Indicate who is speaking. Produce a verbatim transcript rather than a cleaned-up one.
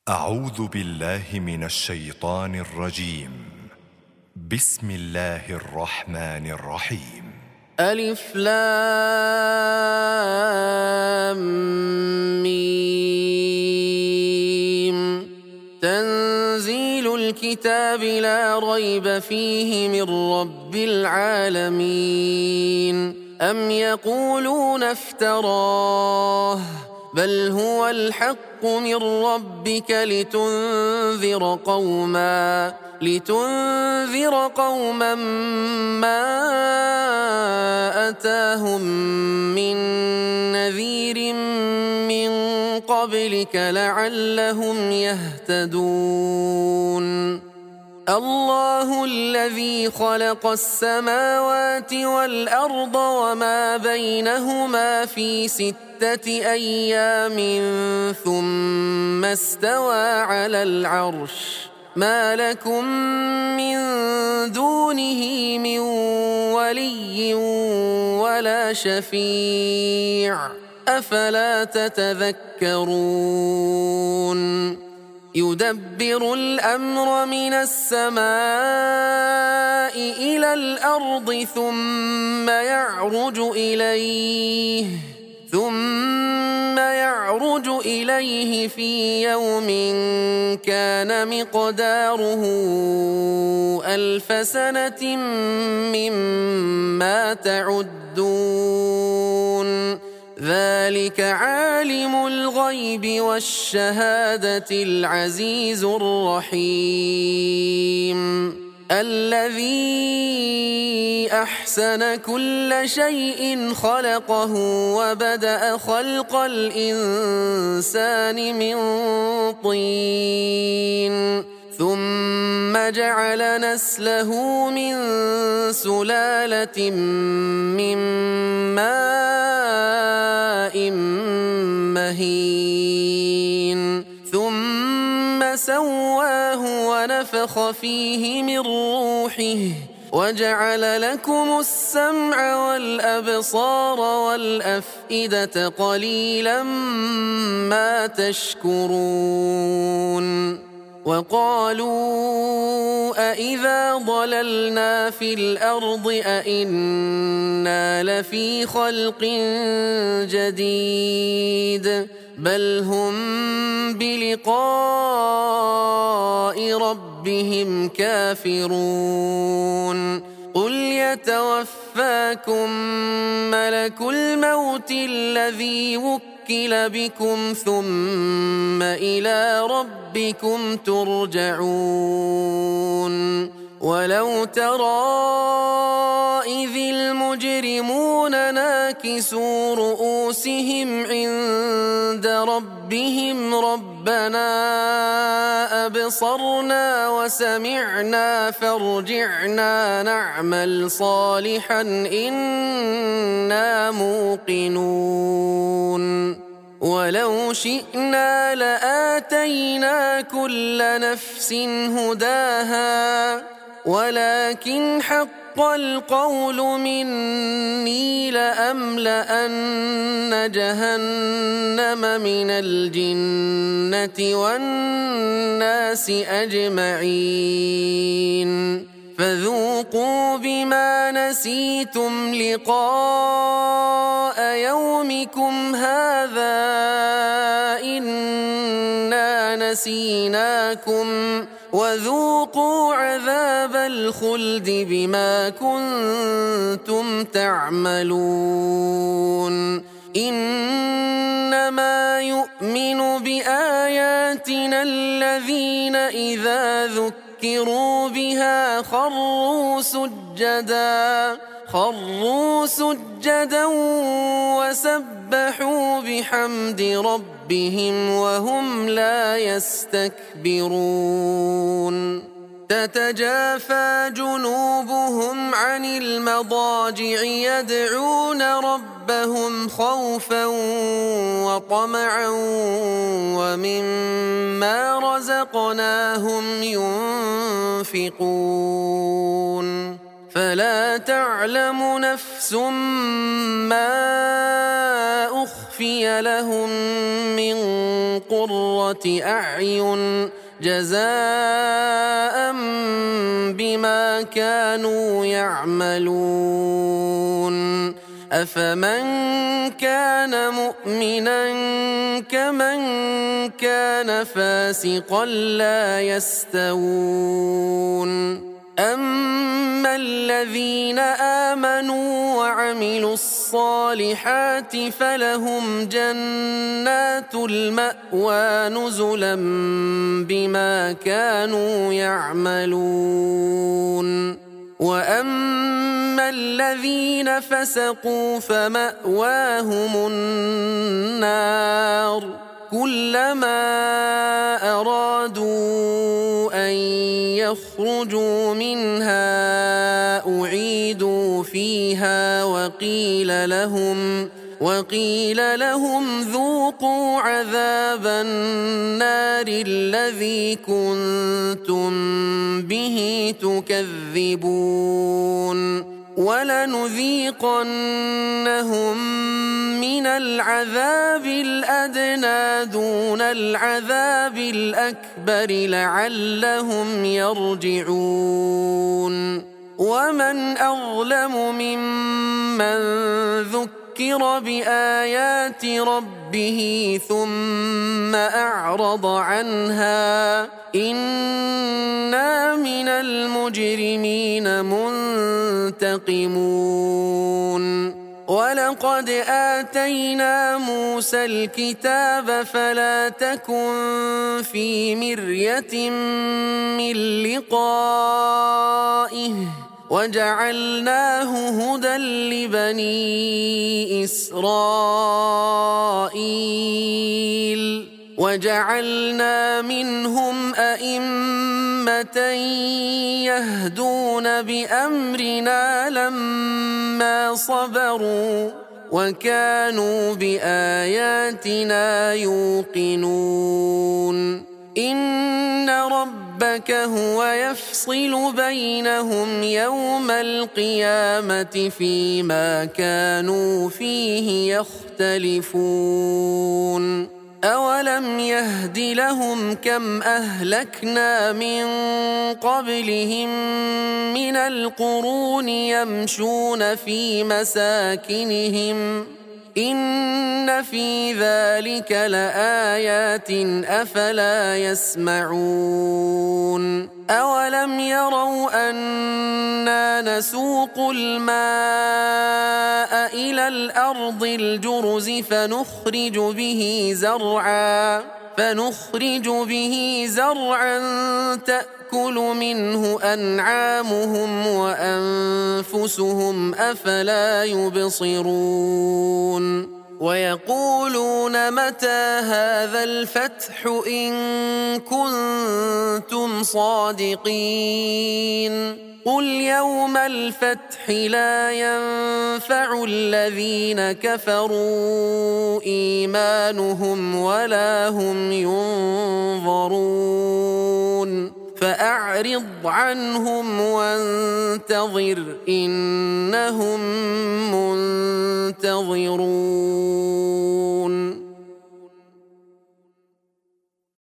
Speaker 1: أعوذ بالله من الشيطان الرجيم. بسم الله الرحمن الرحيم.
Speaker 2: ألف لام ميم. تنزيل الكتاب لا ريب فيه من رب العالمين. أم يقولون افتراه بل هو الحق من ربك لتنذر قوما لتنذر قوما ما أتاهم من نذير من قبلك لعلهم يهتدون. الله الذي خلق السماوات والأرض وما بينهما في ستة أيام ثم استوى على العرش. ما لكم من دونه من ولي ولا شفيع أفلا تتذكرون. يدبر الأمر من السماء إلى الأرض ثم يعرج إليه ثم يعرج إليه في يوم كان مقداره ألف سنة مما تعدون. ذلك عالم الغيب والشهادة العزيز الرحيم. الذي أحسن كل شيء خلقه وبدأ خلق الإنسان من طين ثم جعل نسله من سلالة من ماء مهين ثم سواه ونفخ فيه من روحه وجعل لكم السمع والأبصار والأفئدة قليلا ما تشكرون. وقالوا أإذا ضللنا في الأرض أإنا لفي خلق جديد بل هم بلقاء ربهم كافرون. قل يتوفاكم ملك الموت الذي وكل بكم ثم إلى ربكم ترجعون. ولو ترى إذ المجرمون ناكسوا رؤوسهم عند ربهم ربنا أبصرنا وسمعنا فارجعنا نعمل صالحا إنا موقنون. ولو شئنا لآتينا كل نفس هداها ولكن حق القول مني لأملأن جهنم من الجنة والناس أجمعين. فذوقوا بما نسيتم لقاء يومكم هذا إنا نسيناكم وذوقوا عذاب الخلد بما كنتم تعملون. إنما يؤمن بآياتنا الذين إذا ذكروا بها خروا سجدا خروا سجدا وسبحوا بحمد ربهم وهم لا يستكبرون. تتجافى جنوبهم عن المضاجع يدعون ربهم خوفا وطمعا ومما رزقناهم ينفقون. فلا تعلم نفس ما أخفي لهم من قرة أعين جزاء بما كانوا يعملون أفمن كان مؤمنا كمن كان فاسقا لا يستوون أما الذين آمنوا وعملوا الصالحات فلهم جنات المأوى نزلا بما كانوا يعملون وأما الذين فسقوا فمأواهم النار كلما أرادوا أن يخرجوا منها أعيدوا فيها وقيل لهم وقيل لهم ذوقوا عذاب النار الذي كنتم به تكذبون ولنذيقنهم من العذاب الأدنى دون العذاب الأكبر لعلهم يرجعون ومن أظلم ممن ذكر بآيات ربه ثم أعرض عنها إنا من المجرمين منتقمون ولقد آتينا موسى الكتاب فلا تكن في مرية من لقائه وجعلناه هدى لبني إسرائيل وجعلنا منهم أئمة يهدون بأمرنا لما صبروا وكانوا بآياتنا يوقنون إن ربك هو يفصل بينهم يوم القيامة فيما كانوا فيه يختلفون أولم يهد لهم كم أهلكنا من قبلهم من القرون يمشون في مساكنهم إن في ذلك لآيات أفلا يسمعون أولم يروا أنا نسوق الماء إلى الأرض الجرز فنخرج به زرعا فنخرج به زرعا تأكل منه أنعامهم وأنفسهم أفلا يبصرون ويقولون متى هذا الفتح إن كنتم صادقين قل يوم الفتح لا ينفع الذين كفروا إيمانهم ولا هم ينظرون فأعرض عنهم وانتظر إنهم منتظرون